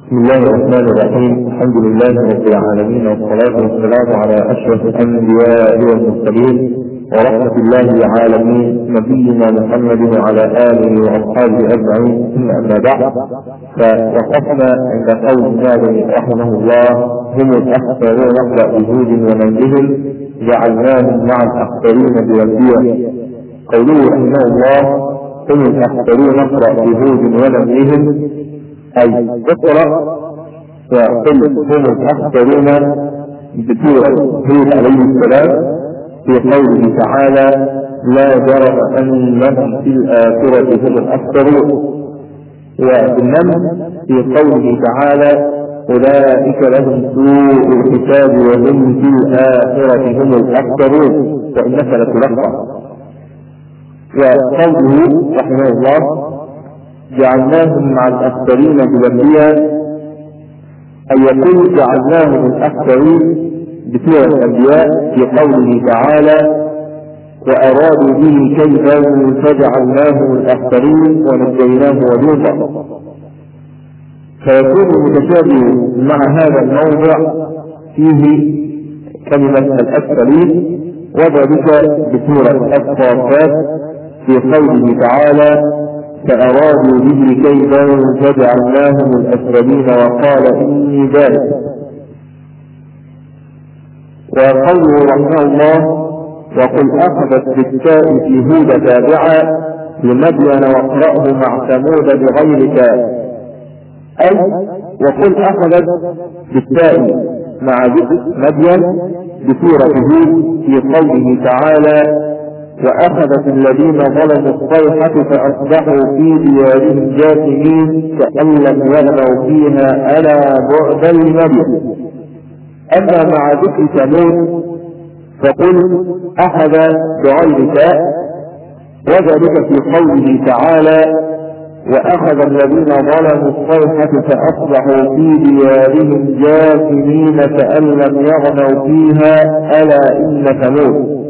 بسم الله الرحمن الرحيم. الحمد لله رب العالمين، والصلاة والسلام على أشرف الأنبياء والمرسلين ورحمة الله للعالمين نبينا محمد وعلى آله وأصحابه أجمعين، ثم أما بعد. فوقفنا عند قول الناظم رحمه الله: هم الأخسرون نقل جهود ومنزل جعلناهم مع الأخسرين بوزية. قوله رحمه الله: هم الأخسرون نقل جهود ومنزل، أي اقرأ وقل هم الأخسرون بسورة هود عليه السلام في قوله تعالى: لا جرم أنهم في الآخرة هم الأخسرون. وبالنمل في قوله تعالى: أولئك لهم سوء الحساب وهم في الآخرة هم الأخسرون وإنك لتلقى. وقوله رحمه الله: جعلناهم مع الأخسرين بذنبها، أي يقول جعلناهم الأخسرين بسورة الأنبياء في قوله تعالى: وأرادوا به كيدا فجعلناهم الأخسرين ونجيناه ولوطا. فيكون متشابه مع هذا الموضع فيه كلمة الأخسرين، وذلك بسورة الصافات في قوله تعالى: فأرادوا به كيدا فجعلناهم الأسفلين وقال إني ذلك. وقوله رحمه الله: وقل أخذت بالتاء في هود تابعا لمدين واقرأه مع ثمود بغير تاء، أي وقل أخذت بالتاء مع مدين بسورة هود في قوله تعالى: وأخذت الذين ظلموا الصيحة فأصبحوا في ديارهم جاثمين كأن لم يغنوا فيها ألا بعدا لمدين. أما مع ذكر ثمود فقل أخذ بغير تاء، وذلك في قوله تعالى: وأخذ الذين ظلموا الصيحة فأصبحوا في ديارهم جاثمين كأن لم يغنوا فيها ألا إن ثمود.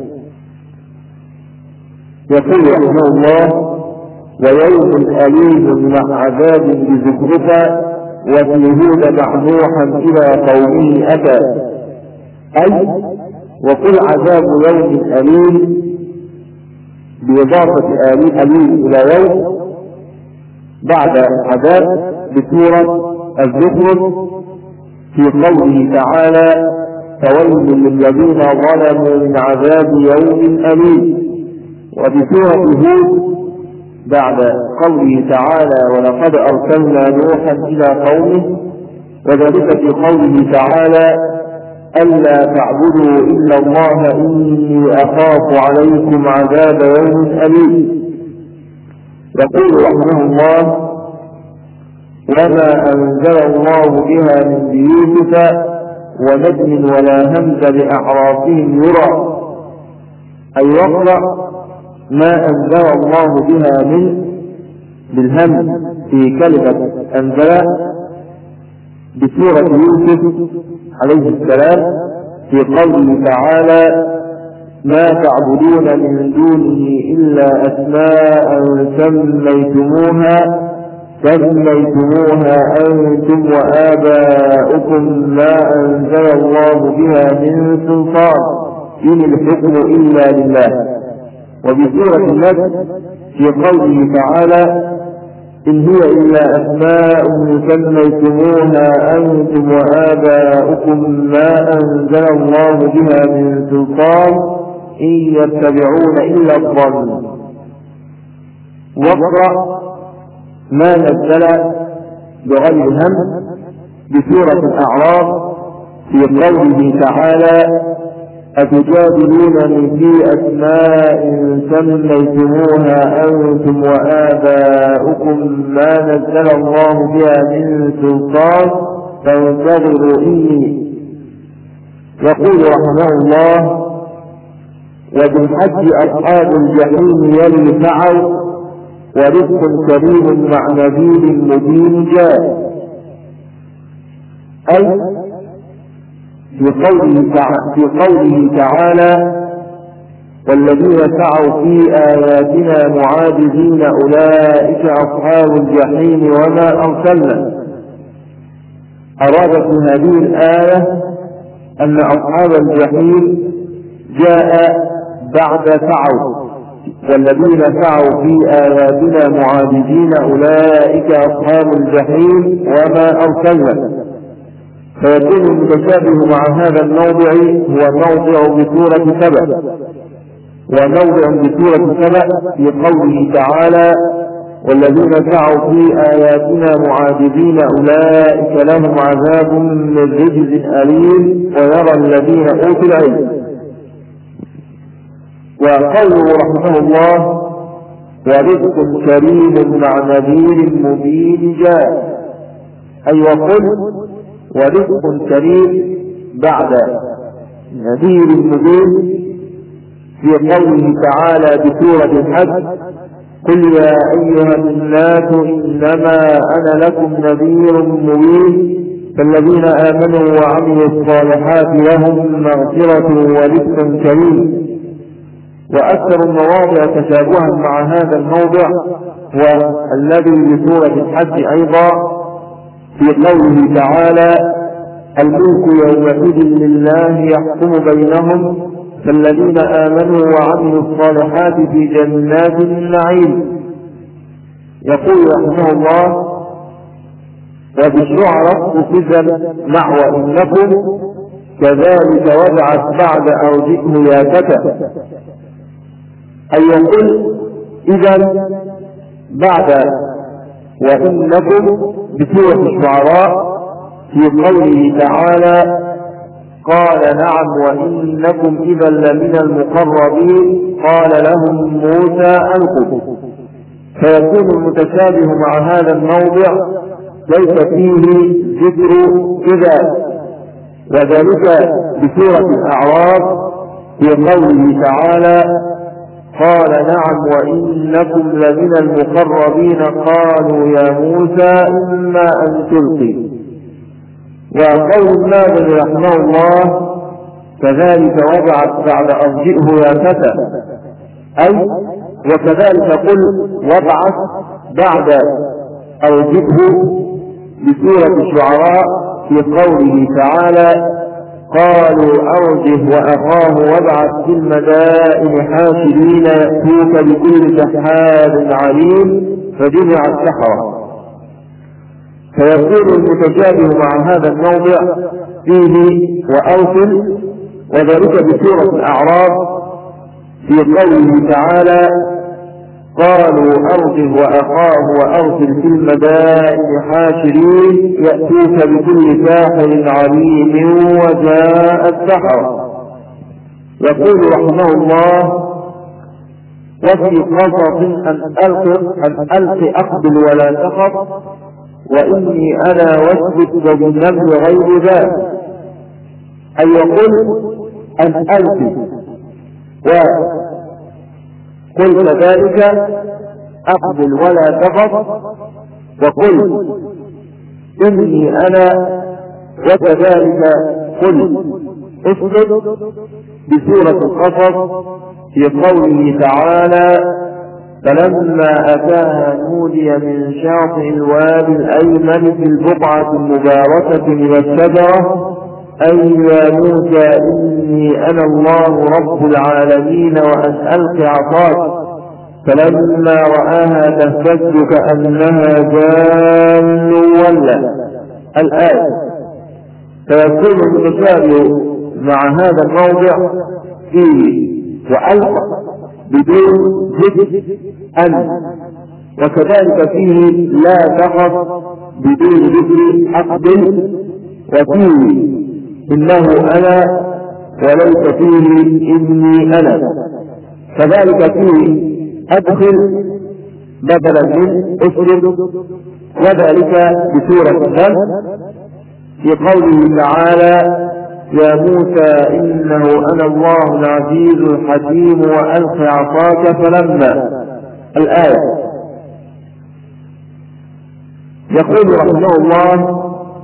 يقول رحمه الله: ويوم أليم مع عذاب بزخرفا وفي هود معنوحا إلى قومه أتى، أي وقل عذاب يوم أليم بإضافة أليم إلى يوم بعد عذاب بسورة الزخرف في قوله تعالى: فويل للذين ظلموا من عذاب يوم أليم. وبسورة هود بعد قوله تعالى: ولقد أرسلنا نوحا إلى قومه، وذلك في قوله تعالى: ألا تعبدوا إلا الله إني أخاف عليكم عذاب يوم أليم. يقول رحمه الله: وما أنزل الله بها من بيوت ونجم ولا همز لأعرافهم يرى، أي وقرأ ما أنزل الله بها من بالهمز في كلمة أنزل بسورة يوسف عليه السلام في قوله تعالى: ما تعبدون من دونه إلا أسماء سميتموها أنتم وآباؤكم ما أنزل الله بها من سلطان إن الحكم إلا لله. وبسورة النجم في قوله تعالى: إن هي إلا أسماء سميتموها أنتم وآباؤكم ما أنزل الله بها من سلطان إن يتبعون إلا الظن. واقرأ ما نزل بغير هم بسورة الأعراف في قوله تعالى: أتجادلونني في أسماء سميتموها أنتم وآباؤكم ما نزل الله بها من سلطان فانتظروا إني. يقول رحمه الله: وبالحج أصحاب الجحيم يلي سعوا ورزق كريم مع نبيل مبين جاء، أي في قوله تعالى: والذين سعوا في آياتنا معاجزين أولئك أصحاب الجحيم وما أرسلنا. أراد في هذه الآية أن أصحاب الجحيم جاء بعد سعوا، والذين سعوا في آياتنا معاجزين أولئك أصحاب الجحيم وما أرسلنا. فيكون المتشابه مع هذا الموضع هو موضع بسورة سبأ، وموضع بسورة سبأ في قوله تعالى والذين سعوا في آياتنا معاجزين أولئك لهم عذاب من رجز أليم ويرى الذين أوتوا العلم. وقوله رحمه الله ورزق كريم مع نذير مبين جاء، أي وقل ورزق كريم بعد نذير مبين في قوله تعالى بسورة الحج قل يا أيها الناس إنما أنا لكم نذير مبين فالذين آمنوا وعملوا الصالحات لهم مغفرة ورزق كريم. وأكثر المواضع تشابها مع هذا الموضع والذي بسورة الحج أيضا في قوله تعالى الملك يومئذ لله يحكم بينهم فالذين آمنوا وعملوا الصالحات في جنات النعيم. يقول رحمه الله وبالشعراء تسجل نحو إنكم كذلك وابعث بعد أوجئه يا فتى، أي يقول إذا بعد وإنكم بسورة الشعراء في قوله تعالى قال نعم وإنكم إذا لمن المقربين قال لهم موسى ألقوا. فيكون المتشابه مع هذا الموضع ليس فيه ذكر كذا، وذلك بسورة الأعراف في قوله تعالى قال نعم وإنكم لمن المقربين قالوا يا موسى إما أن تلقي. وقول الناظم رحمه الله كذلك وضعت بعد أرجئه يا فتى، أي وكذلك قل وضعت بعد أرجئه بسورة الشعراء في قوله تعالى قالوا أرجه وأخاه وابعث في المدائن حاشرين يأتوك بكل سحاب عليم فجمع السحرة. فيكون المتشابه مع هذا الموضع فيه وأوصل، وذلك بسورة الأعراف في قوله تعالى قالوا أرجه وأخاه وأرسل في المدائن حاشرين يأتوك بكل ساحر عليم وجاء السحرة. يقول رحمه الله وفي قصص أن ألق أقبل ولا تخف وإني أنا واثبت بالنبل غير ذات، أي يقول أن ألق وقل كذلك أقبل ولا تخف وقل إني أنا وكذلك قل اسجد بسورة القصص في قوله تعالى فلما أتاها نودي من شاطئ الوادي الأيمن في البقعة المباركة من الشجرة أي يا موسى إني أنا الله رب العالمين وأن ألق عصاك فلما رآها تهتز كأنها جان ولا الآية. فيكون المتشابه مع هذا الموضع فيه وألق بدون ذكر أن، وكذلك فيه لا تخف بدون ذكر أقبل، وفيه إنه أنا وليس فيه إني أنا. كذلك فيه أدخل بدلا من أسلم، وذلك بسورة النمل في قوله تعالى يا موسى إنه أنا الله العزيز الحكيم وألق عصاك فلما الآية. يقول رحمه الله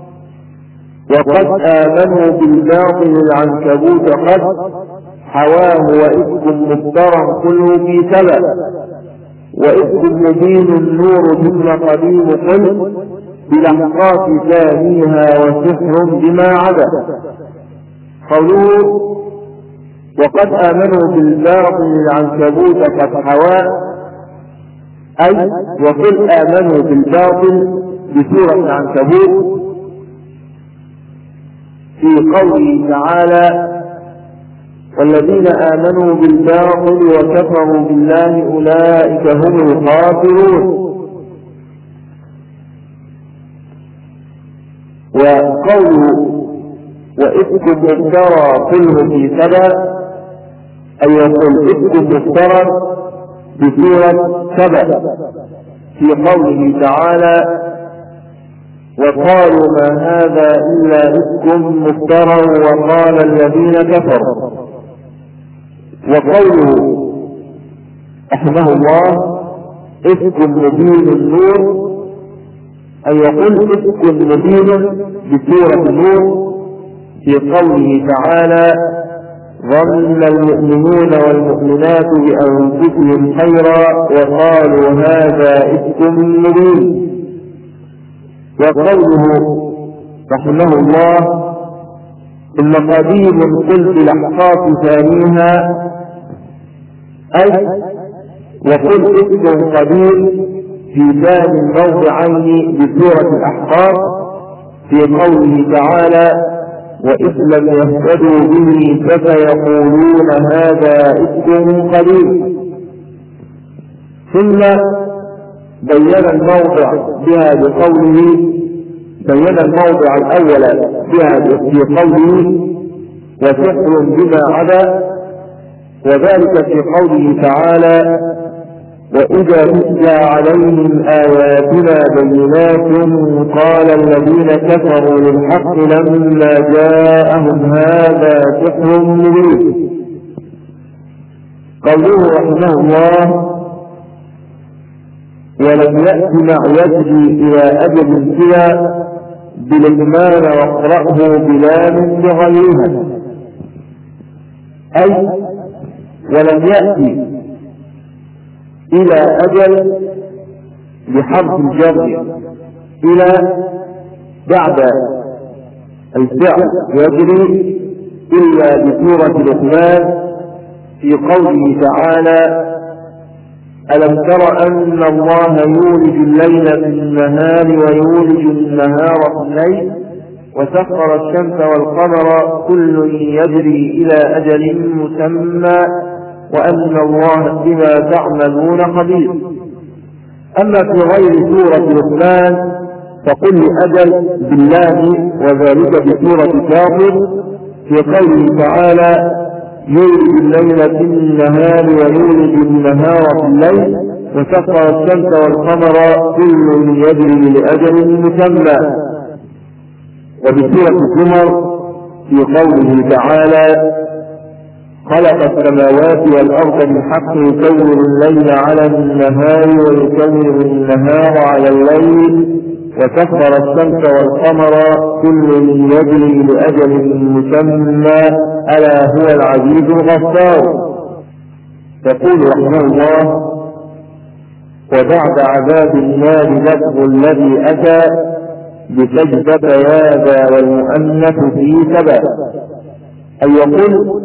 وقد آمنوا بالباطل العنكبوت قد حواه وإفك مفترى كله في سبأ وإفك مبين النور ثم قديم قل بلحظات ثانيها وسحر بما عدا. قوله وقد آمنوا بالباطل العنكبوت قد حوى، أي وقل آمنوا بالباطل بسورة العنكبوت في قوله تعالى والذين آمنوا بالباطل وكفروا بالله أولئك هم الخاسرون. وقوله وإفك مفترى كله في سبأ، أي يقول إفك مفترى بسورة سبأ في قوله تعالى وقالوا ما هذا إلا إفك مفترى وقال الذين كفروا. وقوله رحمه الله إفك مبين النور، أن يقول إفك مبين بسورة النور في قوله تعالى ظن المؤمنون والمؤمنات بأنفسهم خيرا وقالوا هذا إفك مبين. وقوله رحمه الله إن قديم قل بلحظات ثانيها، أي وقل إفك قديم في ثاني الموضعين بسورة الأحقاف في قوله تعالى وإذ لم يهتدوا به فسيقولون هذا إفك قديم. ثم بين الموضع بها بقوله بين الموضع الأول بها في قوله وسحر بما عدا، وذلك في قوله تعالى وإذا تتلى عليهم آياتنا بينات قال الذين كفروا للحق لما جاءهم هذا سحر مبين. قوله رحمه الله ولم يأت مع يجري إلى أجل سوى بالإكمال واقرأه بلام بغيرها، أي ولم يأتي إلى أجل بحرف الجر إلى بعد الفعل يجري إلا بسورة الإخلاص في قوله تعالى ألم تر أن الله يولج الليل في النهار ويولج النهار في الليل وسخر الشمس والقمر كل يجري إلى أجل مسمى وأن الله بما تعملون خبير. أما في غير سورة لقمان فقل لأجل بالله وذلك بسورة كافر في قوله تعالى يولج الليل في النهار ويولج النهار في الليل وسخر الشمس والقمر كل يجري لأجل مسمى. وبسورة الزمر في قوله تعالى خلق السماوات والأرض بالحق يكور الليل على النهار ويكور النهار على الليل وسخر الشمس والقمر كل يجري لأجل مسمى ألا هو العزيز الغفار. يقول رحمه الله وبعد عذاب النار لفظ الذي أتى بسجدة ياذا والمؤنث في سبأ، أي يقول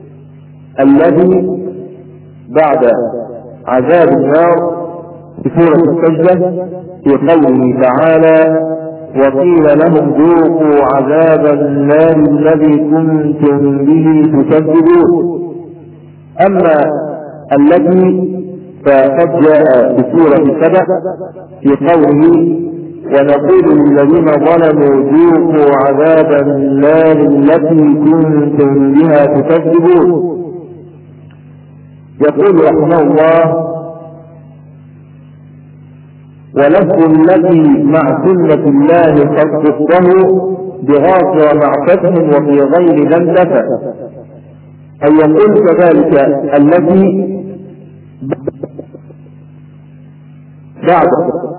الذي بعد عذاب النار في سورة السجدة في قوله تعالى وقيل لهم ذوقوا عذاب النار الذي كنتم به تكذبون. أما الذي فقد جاء في سورة سبأ في قوله ونقول للذين ظلموا ذوقوا عذاب النار التي كنتم بها تكذبون. يقول رحمه الله ولفظ الذي مع سنة الله قد تصله بغاص مع فتح وفي غير لم تفت، أي يقول كذلك الذي بعد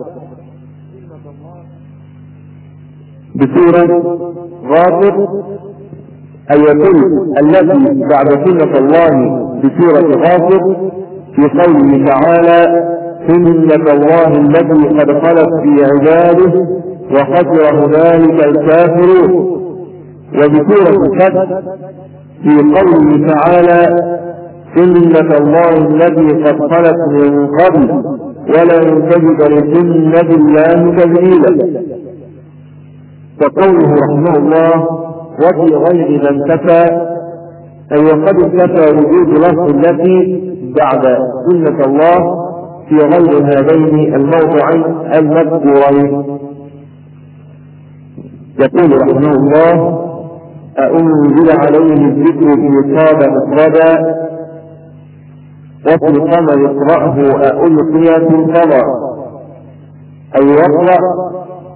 بسورة غافر، أي يقول الذي بعد سنة الله بسورة غافر في قوله تعالى سنة الله التي قد خلت في عباده وخسر هنالك الكافرون. وبسورة الفتح في قوله تعالى سنة الله التي قد خلت من قبل ولن تجد لسنة الله تبديلا. وقوله رحمه الله وفي غير من كفى أي وقد انتفى وجود لفظ التي بعد سنة الله في غير هذين الموضعين المذكورين. يقول رحمه الله أأنزل عليه الذكر في صاد مفردا وفي القمر اقرأه أألقي في القمر أي يقرأ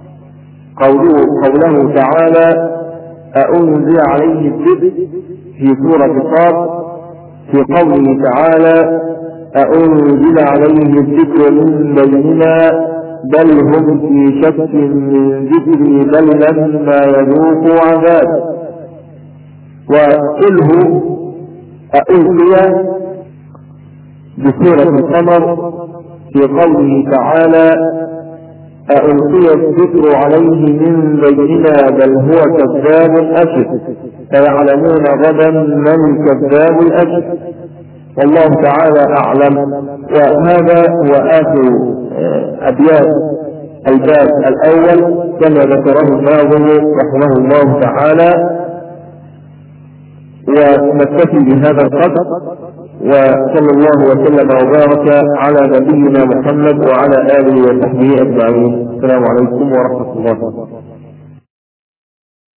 قوله تعالى أأنزل عليه الذكر في سورة صاد في قوله تعالى أأنزل عليه الذكر من بيننا بل هم في شك من ذكري بل لما يذوقوا عذاب. وقله أألقي بسورة القمر في قوله تعالى ألقي الذكر عليه من بيننا بل هو كذاب أشر فيعلمون غدا من الكذاب الأشر والله تعالى أعلم. وهذا هو آخر أبيات الباب الأول كما ذكره الناظم رحمه الله تعالى. ونكتفي بهذا القدر وصلى الله وسلم وبارك على نبينا محمد وعلى آله وصحبه أجمعين. السلام عليكم ورحمة الله.